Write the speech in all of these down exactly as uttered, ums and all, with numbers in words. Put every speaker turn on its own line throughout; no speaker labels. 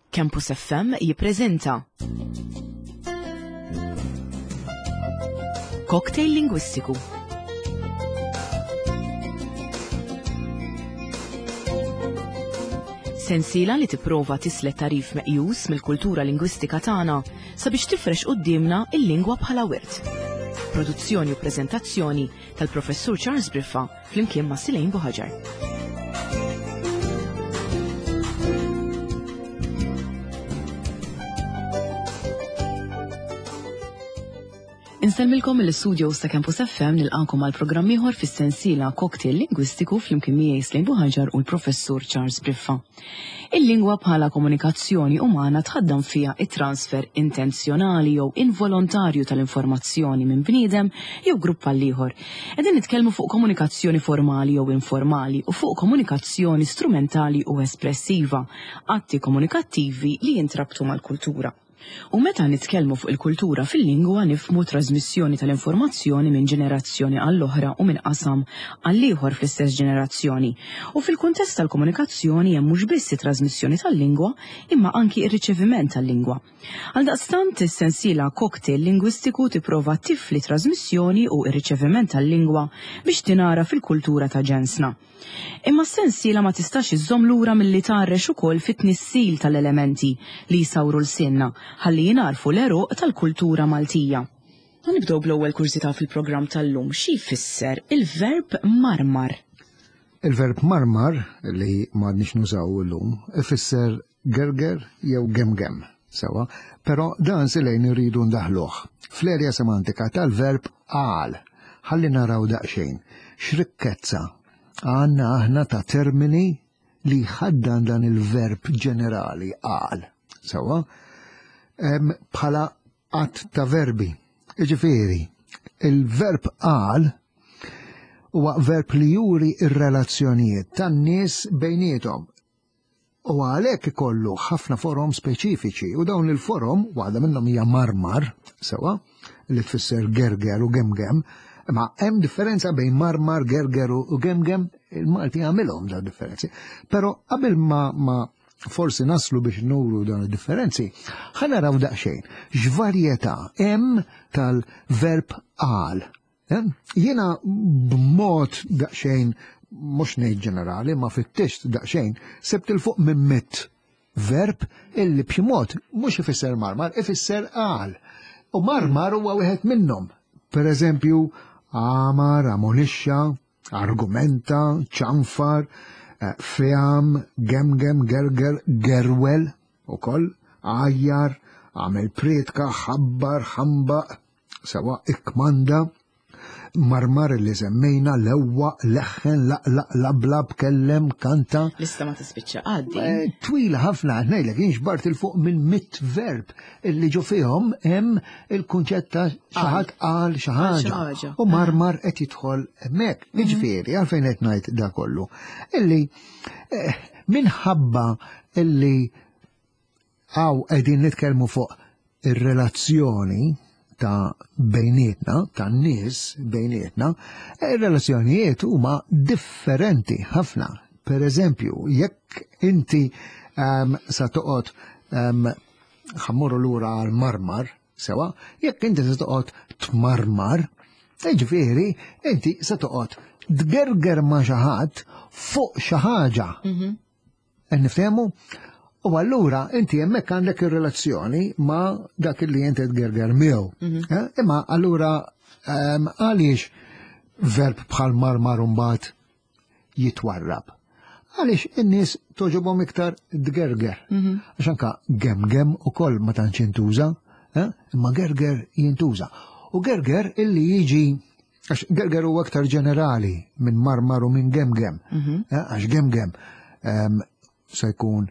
Campus F M jippreżenta Cocktail Lingwistiku. Sensiela li tipprova tislet tarif meqjus mill-kultura lingwistika tagħna sabiex tifrex qudiemna il-lingwa bħala wirt. Produzzjoni u preżentazzjoni tal-Professur Charles Briffa flimkien ma' Silejn Buħaġar. Inselmilkom mill-studios ta' Campus F M nilqankom għal programm ieħor fis-sensiela Cocktail Lingwistiku flimkien miegħi Silejn Buħaġar u l-Professur Charles Briffa. Il-lingwa bħala komunikazzjoni umana tħaddam fiha it-transfer intenzjonali jew involontarju tal-informazzjoni minn bniedem jew grupp għal ieħor. Qegħdin nitkellmu fuq komunikazzjoni formali jew informali u fuq komunikazzjoni strumentali u espressiva, atti komunikattivi li jintrabtu mal-kultura. U meta nitkellmu fuq il-kultura fil-lingwa nifhmu trasmissjoni tal-informazzjoni minn ġenerazzjoni għall-oħra u minn qasam għall-ieħor fl-istess ġenerazzjoni. U fil-kuntest tal-komunikazzjoni hemm mhux biss it-trasmissjoni tal-lingwa imma anki ir-riċeviment tal-lingwa. Għaldaqstant is-sensiela Cocktail Lingwistiku tipprova tifli trasmissjoni u r-riċeviment tal-lingwa biex tingħara fil-kultura ta' ġensna. Imma s-sensiela ma tistax iżżomm lura milli tarrex ukoll fit-tnissil tal-elementi li jsawru l-sinna ħalli jingħarfu l-eruq tal-kultura Maltija. Nibdew bl-ewwel kursità fil-programm tal-lum xi jfisser il-verb marmar.
Il-verb marmar li m'għadniex nużaw illum ifisser gerger jew gemgem sewa, però dan Silejn iridu ndaħluh fl-erja semantika tal-verb qal. Ħalli naraw daqsxejn x'rikkezza għandna aħna ta' termini li ħaddan dan il-verb ġenerali qal. Sewa, bħala qatt ta' verbi. Jiġifieri, il-verb qal huwa verb li juri ir-relazzjonijiet tan-nies bejniethom. U għalhekk ikollu ħafna forom speċifiċi u dawn il-forom waħda minnhom hija marmar, sewa, li tfisser gerger u gemgem, ma hemm differenza bejn marmar, gerger u gemgem, il-Malti għamilhom da differenzi. Però qabel ma ma forsi naslu biex nuru dan id-differenzi, ħa naraw daqsxejn x'varjetà hemm tal-verb qal. Jiena b'mod daqsxejn mhux ngħid ġenerali, ma fittixt daqsxejn sebt il fuq minn mitt verb illi b'xi mod mhux ifisser marmar, ifisser qal. U marmar huwa wieħed minnhom. Per Amar, ammonixxa, argumenta, ċanfar, feam, gemgem, gerger, gerwel, ukoll, għajjar, għamel pretka, ħabbar, ħambaq, sewa ikmanda, marmar li semmejna, lewwa, leħħen, laqlaq, lablab, kellem, kanta.
Lista ma tispiċċa għaddi.
Twila ħafna ngħidlek jien xbart il fuq minn mitt verb illi ġu fihom hemm il-kunċett ta' xi ħadd qal xi ħaġa. U marmar qed jidħol hemmhekk. Jiġifieri għalfejn qed ngħid da kollu. Illi minħabba illi hawn qegħdin nitkellmu fuq ir-relazzjoni ta' bejnietna, ta' nies bejnietna, ir-relazzjonijiet huma differenti ħafna. Per eżempju, jekk inti um, sa toqgħod um, ħammurru lura għal marmar, sewa, jekk inti sa toqgħod tmarmar, jiġifieri inti sa toqgħod tgerger ma' xi ħadd fuq xi ħaġa. Niftehmu? U allura inti hemmhekk għandek ir-relazzjoni ma' dak li inti tgerger miegħu. Imma allura għaliex verb bħal marmar mbagħad jitwarrab. Għaliex in-nies toġobhom iktar tgerger. Għax anke gemgem ukoll ma tantx jintuża, imma gerger jintuża. U gerger illi jiġi għax gerger huwa aktar ġenerali minn marmar u minn gemgem. Għax gemgem se jkun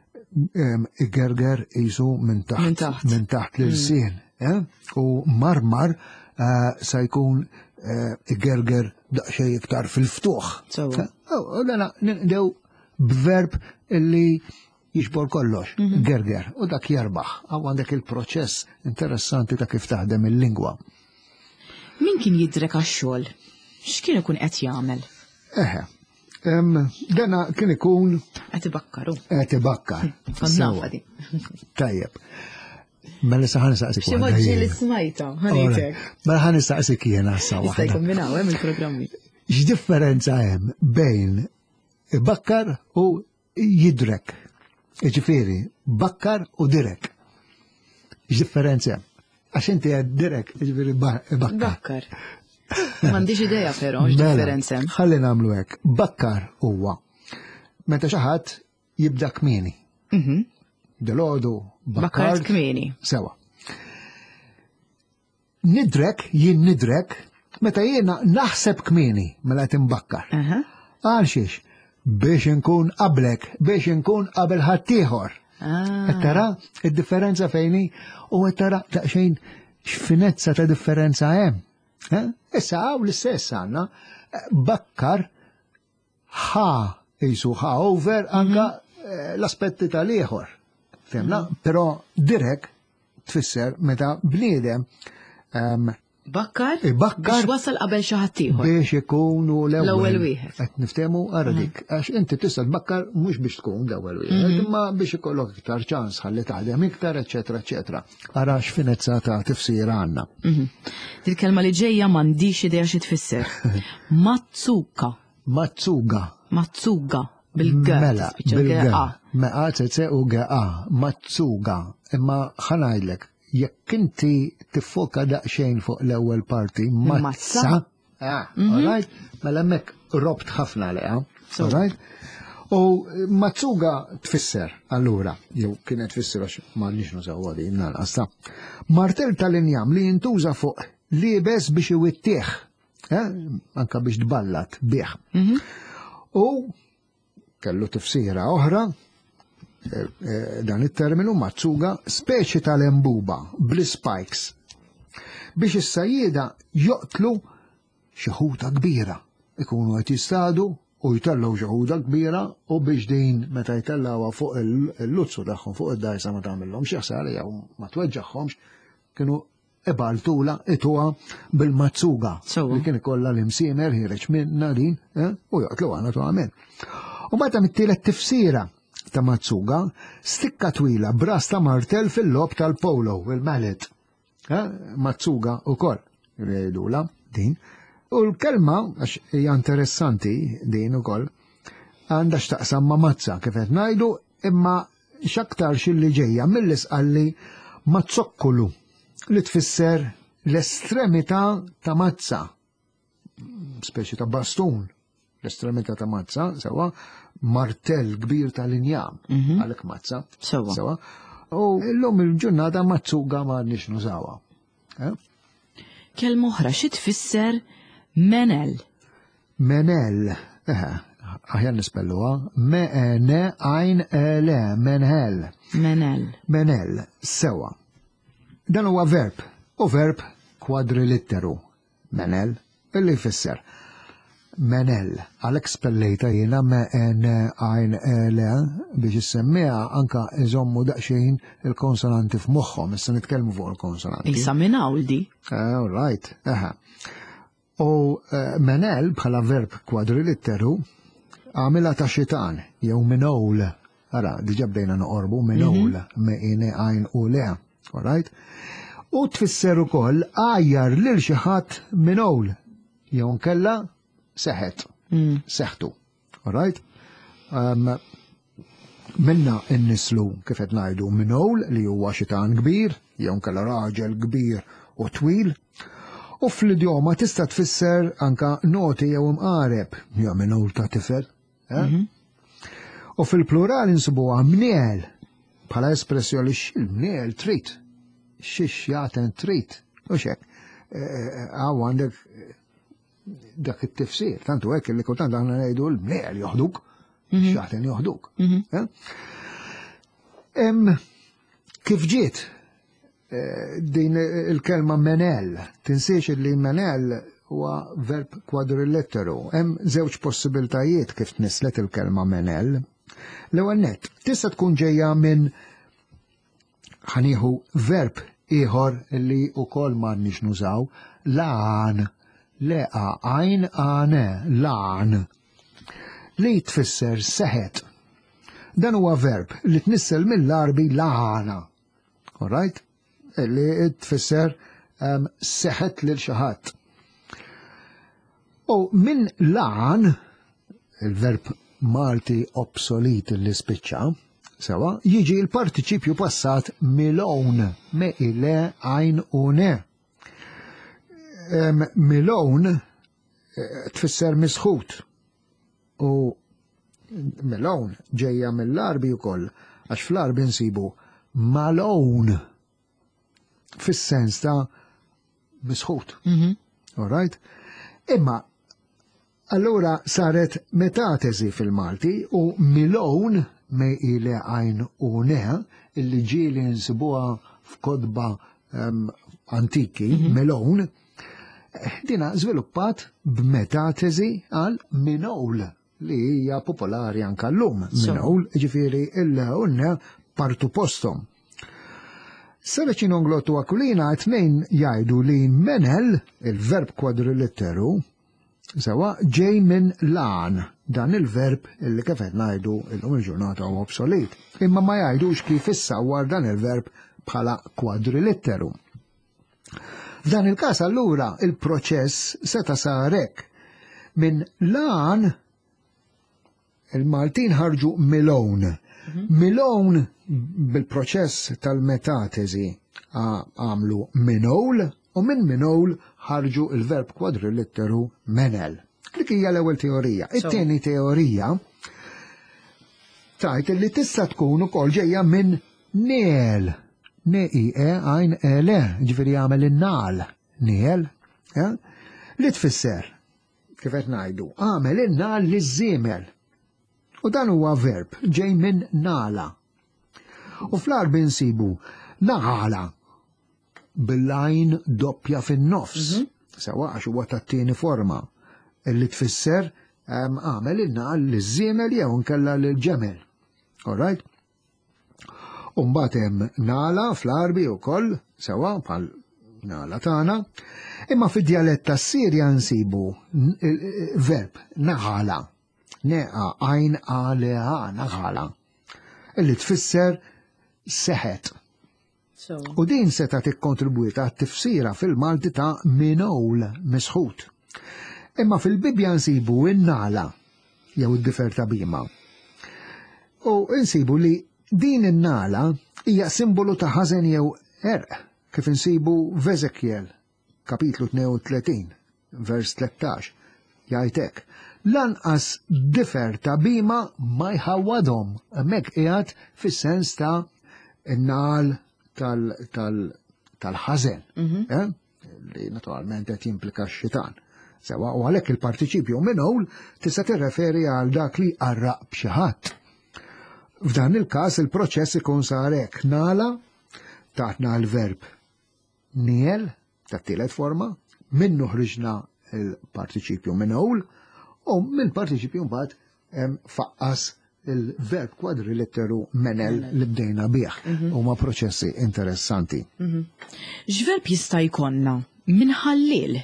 gerger jisu minn taħt minn taħt l-sien. U marmar se jkun gerger daqsxejn iktar fil-ftuħ. U dana nibdew b'verb illi jiġbor kollox, gerger, u dak jarbaħ. Għaw għandek il-proċess interessanti ta' kif taħdem il-lingwa.
Min kien jidrek għax-xogħol? X'kien ikun qed jagħmel?
Eħe, Dana kien ikun
Qed ibakkaru.
qed ibakkar.
Kont nafa di.
Tajjeb. Mela sa ħanisaqsik.
Xi moġġi li smajta, ħanitek.
Mela ħanisaqsik jiena sa
Jista'
waħda.
jkombinaw hemm il-programmi.
X'differenza hemm bejn ibakkar u jidrek? Ġifieri, bakkar u direk. X'differenza hemm? Għax inti qed direk, ġifieri bakkar.
Bakkar. M'għandix idea però x'differenza hemm.
Ħalli nagħmlu hekk. Bakkar huwa meta xi ħadd jibda kmieni. Delodu
Bakkar kmieni.
Sewa. Nidrek, jien nidrek, meta jiena naħseb kmieni mela qed imbakkar. Għal xiex, biex inkun qablek, biex inkun qabel ħaddieħor. Qed tara id-differenza fejni u qed tara daqsxejn x'finezza ta' differenza hemm. Issa hawn l-istess għandna bakkar ħa jisu ħa over anka l-aspetti tal-ieħor. Femna, però direk tfisser meta bniedem
Bakkar?
Bakkar
biex wasal qabel xi ħadd ieħor.
biex ikunu
L-ewwel wieħed.
Qed niftehmu ara dik għax inti tista' tbakkar mhux biex tkun l-ewwel wieħed, imma biex ikollok iktar ċans ħalli taħdem iktar, eċetera, eċetera. Ara x'finezza ta' tifsir għandna.
Il-kelma li ġejja m'għandix idea xi tfisser. Mazzuka.
Mazzuga.
Mazzuga. Bil-g.
Mela, bil-g. Meqa tse u ga. Mazzuga. Imma ħanajdlek. Jekk inti tiffoka daqsxejn fuq l-ewwel parti mazza, ah, all right, mela hemmhekk robt ħafna leha, all right? U mazzuga tfisser allura, jew kienet tfisser għax m'għandniex nużawha din nalqas ta' martell tal-injam li jintuża fuq liebes biex iwittieħ, anke biex tballat bih. U kellu tifsira oħra dan it-terminu mazzuga speċi tal-embuba bl-spikes biex is-sajjieda joqtlu xi ħuta kbira. Ikunu qed jistadu u jtellgħu xi ħuta kbira u biex din meta jtellgħuha fuq il-luzzu tagħhom fuq id-dajsa ma tagħmilhomx xi ħsara jew ma tweġġaħħomx kienu ibaltula ituha bil-mazzuga li kien ikollha l-imsiemer ħireġ minna din u joqtluha naturalment. U meta mit-tielet tifsira ta' mazzuga, stikka twila bras ta' martell fil-lob tal-polo, il-mallet. Mazzuga u koll, jgħidula din. U l-kelma, għax hija interessanti din u koll, għandha x'taqsam ma' mazza, kif qed ngħidu, imma x'aktar xilli ġejja mill-isqalli mazzokkulu li tfisser l-estremità ta' mazza, speċi ta' bastun. L-estremità ta' mazza, sewa, martell kbir tal-injam, għalek mazza, sewa. U l-lum il-ġurnata mazzuga ma nix nużawa.
Kelma oħra xi tfisser menel.
Menel, aħjar nispelluha, me-ne għajn le, menel.
Menel.
Menel, sewa. Dan huwa verb, u verb kwadrilitteru. Menel, illi jfisser. Menel, għalek spellejta jina me-en għajn le biex jissemmija anka iżommu daqxejn il-konsonanti f'moħħom, issa nitkellmu fuq il-konsonanti.
Isa minn di.
All right, eħe. U menel bħala verb kwadrilitteru għamila ta' xitan, jew minowl, ara, diġa bdejna noqorbu, minowl, me-en għajn u le, all right? U tfisser ukoll għajjar lil xi ħadd minowl, jew nkella seħet, seħtu, all right? Um, minna innislu kif qed ngħidu minowl li huwa xitan kbir, jew nkella raġel kbir u twil, u fl-idjoma tista' tfisser anka noti jew imqareb, jew minowl ta' tifel. U fil-plural insibuha mniel bħala espressjoni x'il-mniel trid, xiex jagħten trid, u xek. Għaw għandek dak it-tifsir, tantu hekk li kultant aħna ngħidu l-mniel joħduk, x'jagħten joħduk. Kif ġiet din il-kelma menel, tinsiex li menel huwa verb kwadrilitteru. Hemm żewġ possibiltajiet kif tnislet il-kelma menel. L-ewwel nett, tista' tkun ġejja minn ħanieħu verb ieħor li wkoll m'għandniex nużaw, lan, leqa, għajn għane, lan. li tfisser seħet. Dan huwa verb li tnissel mill-Arbi laħana. All right? Li tfisser um, seħet lil xi ħadd. U minn laħan, il-verb Malti obsolit li spiċċa, sewa, jiġi l-partiċipju passat milown, me ile għajn u ne. Um, milown tfisser misħut. U milown ġejja mill-Arbi wkoll, għax fl-Arbi nsibu malown fis-sens ta' misħut.
Mhm.
All right? Imma allura saret metatesi fil-Malti u milown me ile għajn u ne illi ġieli nsibuha f'kodba um, antiki, mm -hmm. milown, dina żviluppat b'metatesi għal minowl li hija popolari anke llum. Minowl, ġifieri il-unne partu postom. Saraċinonglotu Aquilina tnejn jgħidu li menel, il-verb kwadrilitteru, sewa ġej minn lan, dan il-verb illi kif qed ngħidu illum il-ġurnata huwa obsolit. Imma ma jgħidux kif issawwar dan il-verb bħala kwadrilitteru. F'dan il-każ allura il-proċess seta sar hekk. Minn lan il-Maltin ħarġu milown. Milown bil-proċess tal-metatesi għamlu minowl u minn minowl ħarġu il-verb kwadrilitteru menel. Dik hija l-ewwel teorija. It-tieni teorija tajt li tista' tkun ukoll ġejja minn niel. Ne-i-e għajn ele, ġifieri jagħmel in-nal. Niel, li tfisser, kif qed ngħidu, għamel in-nal liż-żiemel. U dan huwa verb ġej minn nala. U fl-Arbi nsibu naħala bil-lajn doppja fin-nofs. Sewa għax huwa tat-tieni forma illi tfisser għamel in-nal liż-żiemel jew nkella lill-ġemel. All right? U mbagħad hemm nala fl-Arbi wkoll, sewa bħal nala tagħna, imma fid-djalett tas-Sirja nsibu verb naħala. Neqa għajn għaleha naħala. Illi tfisser seħet.
So.
U din seta tikkontribwita għat-tifsira fil-Malti ta' minowl misħut. Imma fil-Bibja nsibu in-nala jew id-difer ta' bima. U nsibu li din in-nala hija simbolu ta' ħażen jew erq, kif insibu f'Eżekjel, kapitlu tnejn u tletin, vers tlettax, jgħid hekk. Lanqas difer ta' bima ma jħawwadhom, hemmhekk qiegħed fis-sens ta' in-nal tal-ħażen, li naturalment qed jimplika x-xitan. Sewa u għalhekk il-partiċipju minowl tista' tirreferi għal dak li qarraq b'xi ħadd. F'dan il-każ il-proċess ikun sar hekk nala taħtna l-verb niel tat-tielet forma, minnu ħriġna il-partiċipju minowl u mill-partiċipju mbagħad faqqas il-verb kwadrilitteru menel li bdejna bih. Huma proċessi interessanti.
X'verb jista' jkollna minn ħallil?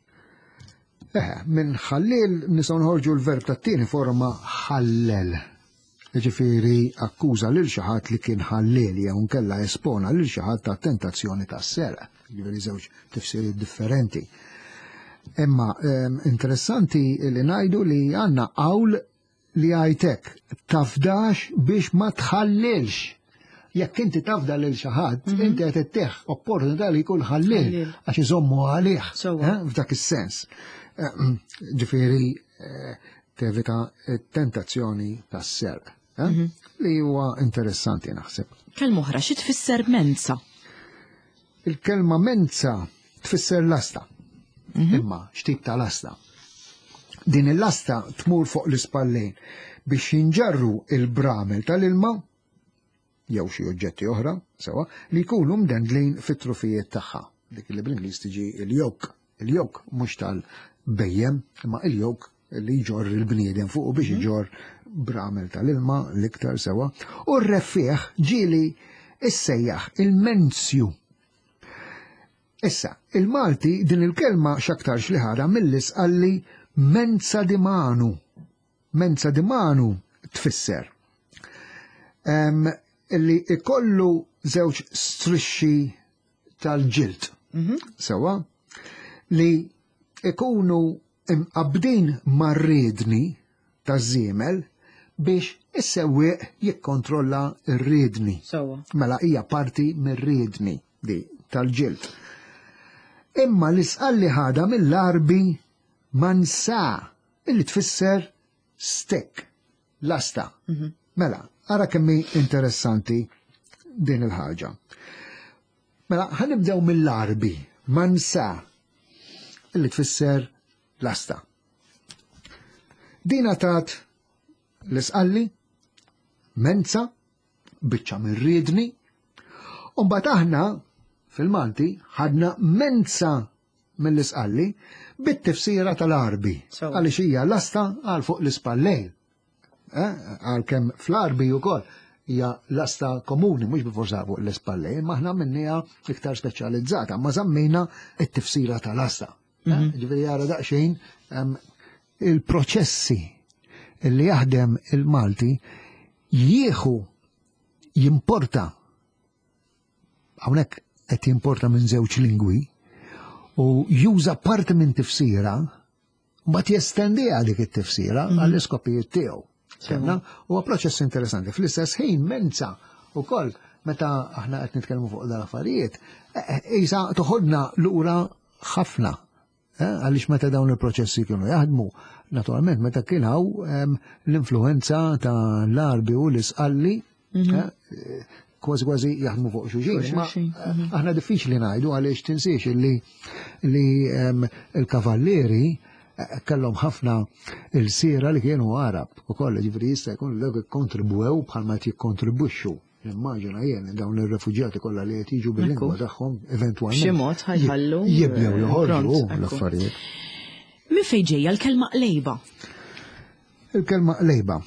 Eh, minn ħallil nistgħu nħorġu l-verb tat-tieni forma ħallel. Ġifieri akkuża lil xi ħadd li kien ħallel jew nkella espona lil xi ħadd ta' tentazzjoni tas-serq. Ġifieri żewġ tifsiriet differenti. Imma interessanti li ngħidu li għandna qawl li għajtek tafdax biex ma tħallilx. Jekk inti tafda lil xi ħadd, inti qed itteħħ opportunità li jkun ħallil għax iżommu għalih f'dak is-sens. Ġifieri tevita t-tentazzjoni tas-serq. Li huwa interessanti naħseb.
Kelma oħra xi tfisser mensa?
Il-kelma mensa tfisser l-asta. Imma x'tip ta' l-asta? Din il-lasta tmur fuq l-ispallejn biex jinġarru il-bramel tal-ilma jew xi oġġetti oħra, sewa, li jkunu mdendlin fit-trufijiet tagħha. Dik li bl-Ingliż tiġi il-jok. Il-jok mhux tal-bejjem, imma il-jok li jġor il-bniedem fuq biex jġor bramel tal-ilma l-iktar sewa. U r-reffiħ ġieli issejjaħ il-menzju. Issa, il-Malti din il-kelma x'aktarx li ħara mill-isqalli mensa di manu. mensa di manu tfisser illi ikollu żewġ strixxi tal-ġild. Sewa li ikunu imqabdin mar-riedni taż-żiemel biex is-sewwieq jikkontrolla r-riedni. Mela hija parti mir-riedni di tal-ġild. Imma l-isqalli ħada mill-arbi mansa illi tfisser stick, lasta. Mela, ara kemmi interessanti din il-ħaġa. Mela, ħanibdew mill-arbi, mansa, illi tfisser lasta. Dina tat l-isqalli, mensa, biċċa minn riedni, u mbagħad aħna fil-Malti ħadna mensa mill-isqalli bit-tifsira tal-arbi, għaliex hija lasta għal fuq l-ispallejn. Għalkemm fl-arbi wkoll hija lasta komuni mhux biforsa fuq l-ispallejn, ma aħna minnija iktar speċjalizzata, ma żammejna t-tifsira tal-asta. Ġifieri jara daqsxejn il-proċessi illi jaħdem il-Malti jieħu jimporta hawnhekk qed jimporta minn żewġ lingwi u juża parti minn tifsira mbagħad jestendiha dik it-tifsira għall-iskopijiet tiegħu. Huwa proċess interessanti. Fl-istess ħin mensa wkoll meta aħna qed nitkellmu fuq dal-affarijiet isa toħodna lura ħafna. Għaliex meta dawn il-proċessi kienu jaħdmu, naturalment meta kien hawn l-influenza ta' l-arbi u l-isqalli kważi kważi jaħdmu fuq xulxin. Aħna diffiċli ngħidu għaliex tinsiex li l-kavallieri kellhom ħafna il-sira li kienu Arab ukoll, ġifieri jista' jkun l kontribwew bħalma jikkontribwixxu. Immaġina jien dawn ir-refuġjati kollha li qed jiġu bil-lingwa tagħhom eventwalment. B'xi mod ħajħallu jibdew joħorġu l-affarijiet.
Min fejn ġejja l-kelma qlejba?
Il-kelma qlejba.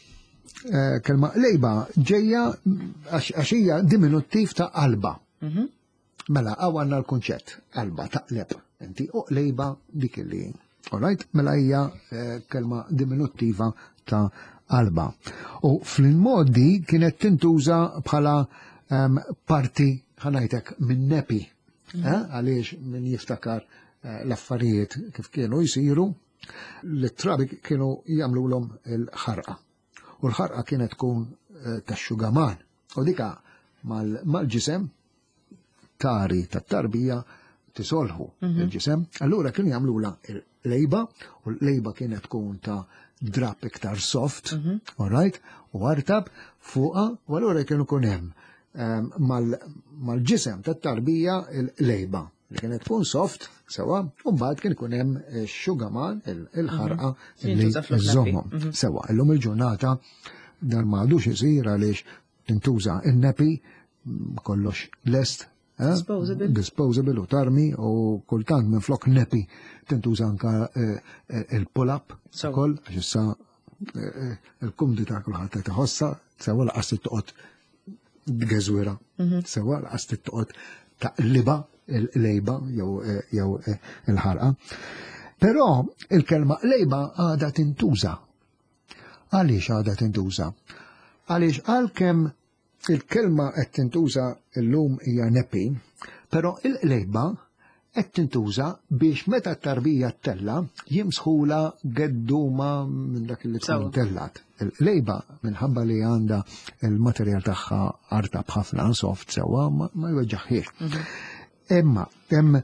Kelma qlejba ġejja għax hija diminuttiv ta' qalba. Mela hawn għandna l-kunċett qalba taqleb. Inti qlejba dik li. Alright, mela hija kelma diminuttiva ta' qalba. U fl-modi kienet tintuża bħala parti ħanajtek minn nepi. Għaliex min jiftakar l-affarijiet kif kienu jisiru, l-trabi kienu jagħmluhom il-ħarqa. U l-ħarqa kienet tkun tax-xugaman. U dika mal-ġisem tari tat-tarbija tisolħu il-ġisem. Allura kienu jagħmluha lejba, u l-lejba kienet tkun ta' drap iktar soft, alright, u għartab fuqa, u allura kienu kun hemm mal-ġisem tat-tarbija l-lejba li kienet tkun soft, sewa, u mbagħad kien ikun hemm xugaman il-ħarqa li żommhom. Sewa, illum il-ġurnata dan m'għadux isir għaliex tintuża in-nepi kollox lest, disposable u tarmi u kultant minn flok nepi tintuża anka il-pull-up ukoll għax issa il-kumdi ta' kulħadd qed iħossa sewa laqas toqgħod b'geżwira, sewa laqas toqgħod taqliba il-lejba jew il-ħarqa. Però il-kelma lejba għadha tintuża. Għaliex għadha tintuża? Għaliex għalkemm il-kelma qed tintuża llum hija nepi, però il-qlejba qed tintuża biex meta t-tarbija tella jimsħula gedduma minn dak li tkun tellat. Il-qlejba minħabba li għandha il-materjal tagħha artab ħafna soft sewwa ma jweġġaħħiex. Imma hemm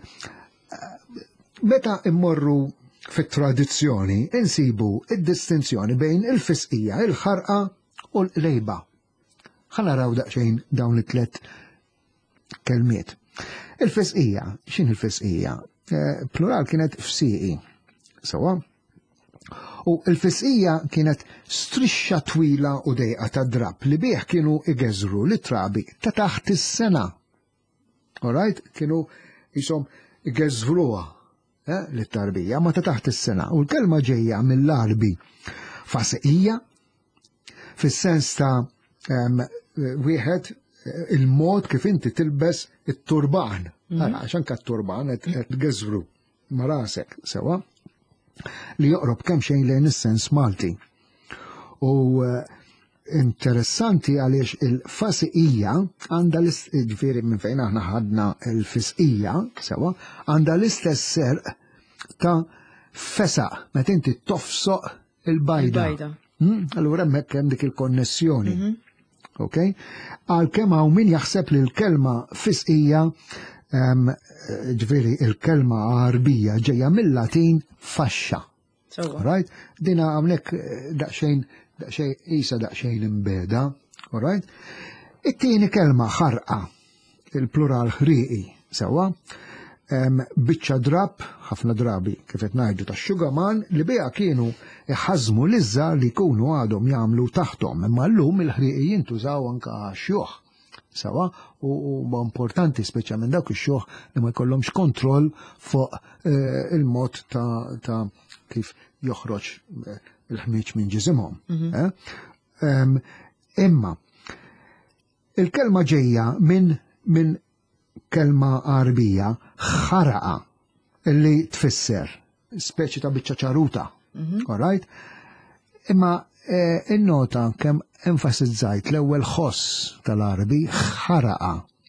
meta immorru fit-tradizzjoni insibu id-distinzjoni bejn il-fisqija, il-ħarqa u l-qlejba. Ħana raw daqsxejn dawn it-tlet kelmiet. Il-fisqija, x'in il-fisqija? Plural kienet fsiqi. Sewa? U l-fisqija kienet strixxa twila u dejqa ta' drab li bih kienu igeżru li trabi ta' taħt is-sena. Alright? Kienu jisom igeżruha li tarbija ma ta' taħt is-sena. U l-kelma ġejja mill-arbi fasqija fis-sens ta' wieħed il-mod kif inti tilbes it-turban. Għaxan ka t-turban qed tgeżru ma' rasek sewa li joqrob kemm xejn lejn is-sens Malti. U interessanti għaliex il-fasqija għandha l-ġifieri minn fejn aħna ħadna l-fisqija, sewa, għandha l-istess serq ta' fesaq, meta inti tofsoq il-bajda. Allura hemmhekk hemm dik il-konnessjoni. Ok? Għalkemm hawn min jaħseb li l-kelma fisqija ġifieri il-kelma għarbija ġejja mill-Latin faxxa. Right? Dina hawnhekk daqsxejn daqsxejn isa daqsxejn imbeda, all right? It-tieni kelma ħarqa, il-plural ħriqi, sewa, biċċa drab, ħafna drabi kif qed ngħidu tax-xugaman li biha kienu iħażmu l-iżżar li jkunu għadhom jagħmlu taħthom, imma llum il-ħriqi jintużaw anke għax-xjuħ. Sewa, u importanti speċjalment dawk ix-xjuħ li ma jkollhomx kontroll fuq il-mod ta' kif joħroġ il-ħmiġ minn ġisimhom. Imma il-kelma ġejja minn min kelma għarbija ħaraqa illi tfisser speċi ta' biċċa ċaruta. All right? Imma in-nota kemm enfasizzajt l-ewwel ħoss tal-Arbi ħaraqa.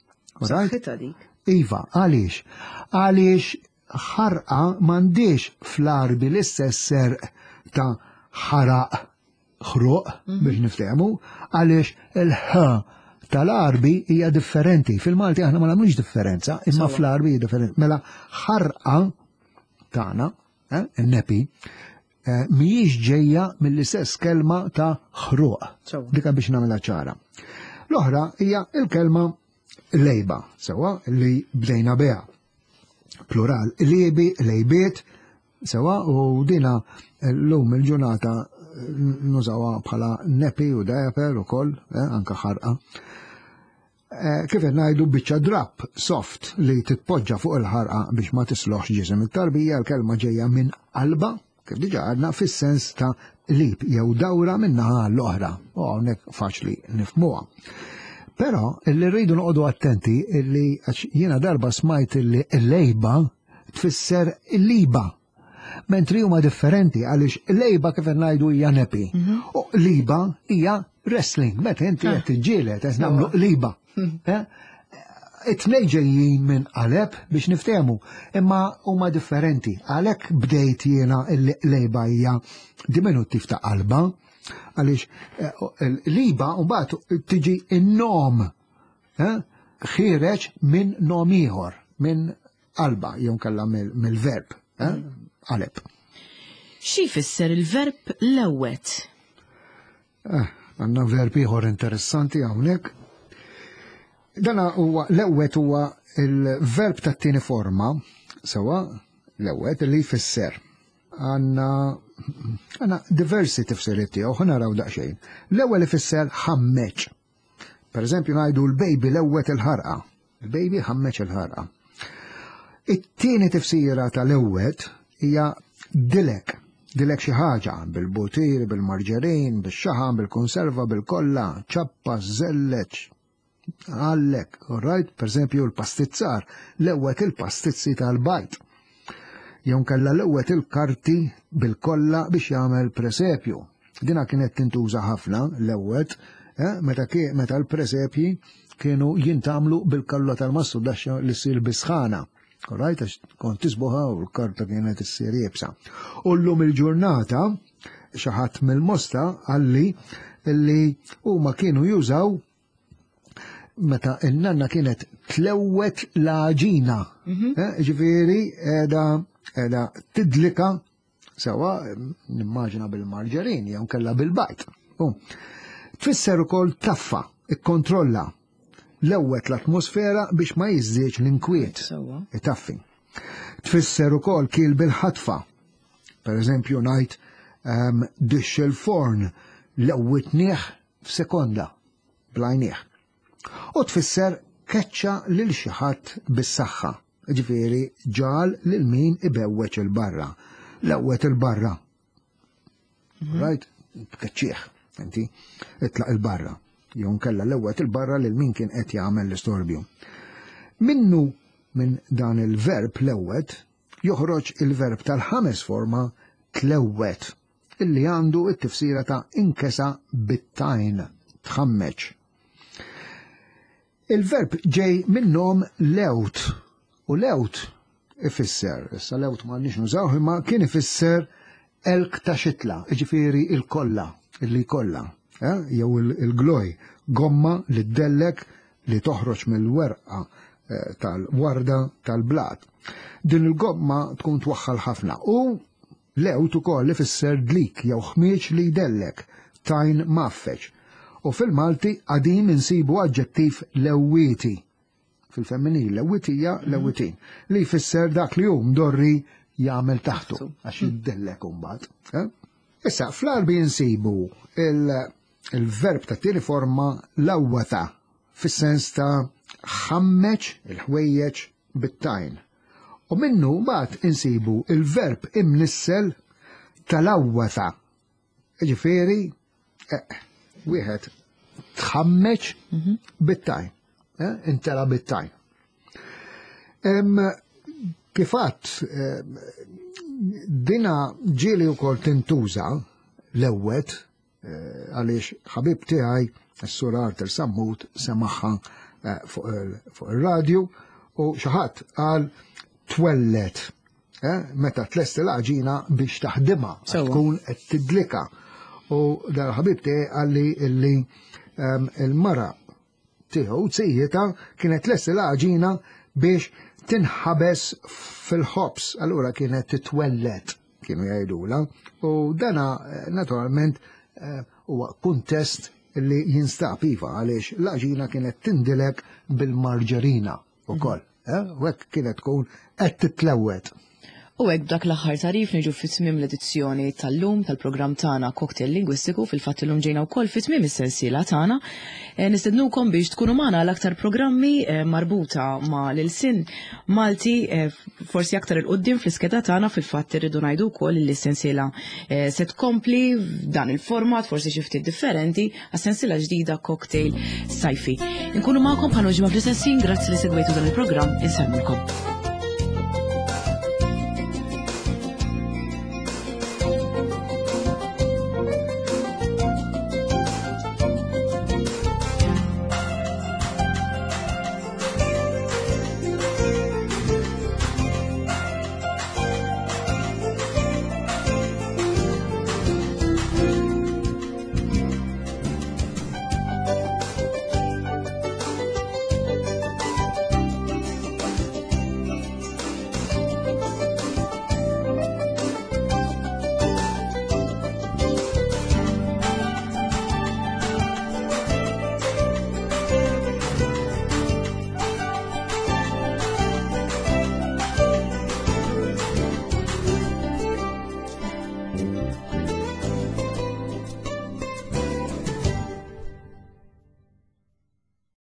Iva, għaliex? Għaliex ħarqa m'għandix fl-Arbi l-istess serq ta' ħaraq ħruq biex niftehmu, għaliex il-ħ tal-Arbi hija differenti. Fil-Malti aħna ma nagħmlux differenza, imma fl-Arbi hija differenti. Mela ħarqa tagħna, in-nepi, mhijiex ġejja mill-istess kelma ta' ħruq. Dika biex nagħmilha ċara. L-oħra hija il-kelma lejba, sewa li bdejna biha. Plural liebi, lejbiet, sewa u dina l-lum il-ġurnata nużawha bħala nepi u diaper ukoll, anke ħarqa. Kif qed ngħidu biċċa drab soft li titpoġġa fuq il-ħarqa biex ma tisloħx ġisem it-tarbija, l-kelma ġejja minn qalba, kif diġà għadna fis-sens ta' lib jew dawra minnaħa l-oħra. U hawnhekk faċli nifhmuha. Però illi rridu noqogħdu attenti illi jiena darba smajt illi l-lejba tfisser il-liba. Mentri huma differenti għaliex lejba kif qed ngħidu hija nepi. U liba hija wrestling, meta inti qed tiġġieled qed nagħmlu liba. It-tnejn ġejjin minn qaleb biex niftehmu, imma huma differenti. Għalhekk bdejt jiena l-lejba hija diminutiv ta' qalba, għaliex liba mbagħad tiġi n-nom ħireġ minn nom ieħor, minn qalba jew kellha mill-verb. Qaleb.
Xi jfisser il-verb lewwet?
Għandna verb ieħor interessanti hawnhekk. Dana huwa lewwet huwa il-verb tat-tieni forma, sewa lewwet li jfisser. Għandna għandna diversi tifsiriet tiegħu, ħa naraw daqsxejn. L-ewwel ifisser ħammeġ. Pereżempju ngħidu l-bejbi lewwet il-ħarqa. Il-bejbi ħammeġ il-ħarqa. It-tieni tifsira tal-lewwet hija dilek, dilek xi ħaġa bil-butir, bil-marġerin, bil-xaħam, bil-konserva, bil-kolla, ċappa, żelleġ, għallek, all right? Per esempio l-pastizzar, lewwet il-pastizzi tal-bajt. Jew kellha lewwet il-karti bil-kolla biex jagħmel presepju. Dina kienet tintuża ħafna lewwet, meta meta l-presepji kienu jintamlu bil-kolla tal-massu daxxa li ssir bisħana. Korrajt, għax kont tisbuħa u l-karta kienet issir jibsa. U llum il-ġurnata xaħat mill-mosta għalli illi huma kienu jużaw meta il-nanna kienet tlewwet l-ġina. Ġifieri edha edha tidlika sewa nimmaġina bil-marġarin jew kellha bil-bajt. Tfisser ukoll taffa, ikkontrolla. Lewwet l-atmosfera biex ma jiżdiex l-inkwiet. Itaffi. Tfisser ukoll kiel bil-ħatfa. Pereżempju ngħid dix il-forn lewwitnieh f'sekonda blajnieh. U tfisser keċċa lil xi ħadd bis-saħħa. Ġifieri ġal lil min ibewweċ il-barra. Lewwet il-barra. Right? Tkeċċih, inti itlaq il-barra. Jew kellha lewwet il-barra lil min kien qed jagħmel l-istorbju. Minnu minn dan il-verb lewwet joħroġ il-verb tal-ħames forma tlewwet. illi għandu it-tifsira ta' inkesa bit-tajn, tħammeċ. Il-verb ġej minnom lewt, u lewt ifisser, issa lewt ma nix nużaw, imma kien ifisser elk ta' xitla, ġifiri il-kolla, illi kolla, jew il-gloj, gomma li d-dellek li toħroġ mill-werqa tal-warda tal-blat. Din il-gomma tkun twaħħal ħafna u lewt ukoll ifisser dlik jew ħmieġ li jdellek, tajn maffeċ. U fil-Malti għadim insibu aġġettiv lewwiti. Fil-femminil lewwitija lewwitin. Li jfisser dak li hu mdorri jagħmel taħtu għax jiddellek imbagħad. Issa fl-Arbi insibu il-verb ta' tieni forma lawwata fis-sens ta' ħammeċ il-ħwejjeġ bit-tajn. U minnu mbagħad insibu il-verb imnissel tal-awwata. Ġifieri wieħed tħammeċ bit-tajn, intela bit-tajn. Kifat dina ġieli wkoll tintuża l-ewwed għaliex ħabib tiegħi s-sur Arthur Sammut semaħħa fuq ir-radju u xi ħadd qal twellet meta tlest il-għaġina biex taħdimha tkun qed tidlika. U dal-ħabib tiegħi għalli illi il-mara tiegħu tzijjeta kienet tlest il-għaġina biex tinħabes fil-ħobs, allura kienet titwellet, kienu jgħidula, u dana naturalment huwa kuntest li jinstab iva għaliex l-għaġina kienet tindilek bil-marġarina ukoll, u hekk kienet tkun qed titlewwet.
U hekk dak l-aħħar tarif niġu fit-tmiem l-edizzjoni tal-lum tal-programm tagħna Cocktail Lingwistiku, fil-fatt illum ġejna wkoll fit-tmiem is-sensiela tagħna. Nistednukom biex tkunu magħna l-aktar programmi marbuta ma' l-ilsien Malti, forsi aktar il-qudiem fl-iskeda tagħna, fil-fatt irridu ngħidu wkoll li s-sensiela se tkompli f'dan il-format forsi xi ftit differenti għas-sensiela ġdida Cocktail Sajfi. Inkunu magħkom bħal ġimgħa fl-istessin, grazzi li segwejtu dan il-programm, insemmilkom.